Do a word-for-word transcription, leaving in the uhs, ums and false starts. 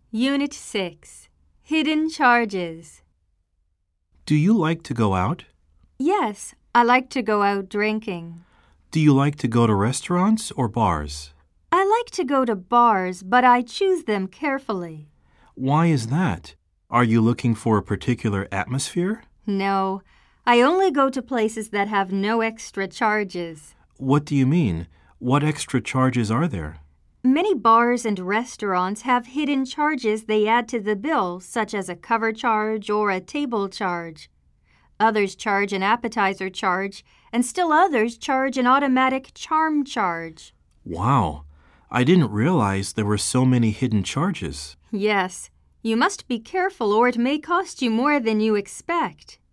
Unit six. Hidden Charges. Do you like to go out? Yes, I like to go out drinking. Do you like to go to restaurants or bars? I like to go to bars, but I choose them carefully. Why is that? Are you looking for a particular atmosphere? No, I only go to places that have no extra charges. What do you mean? What extra charges are there? Many bars and restaurants have hidden charges they add to the bill, such as a cover charge or a table charge. Others charge an appetizer charge, and still others charge an automatic charm charge. Wow, I didn't realize there were so many hidden charges. Yes, you must be careful or it may cost you more than you expect.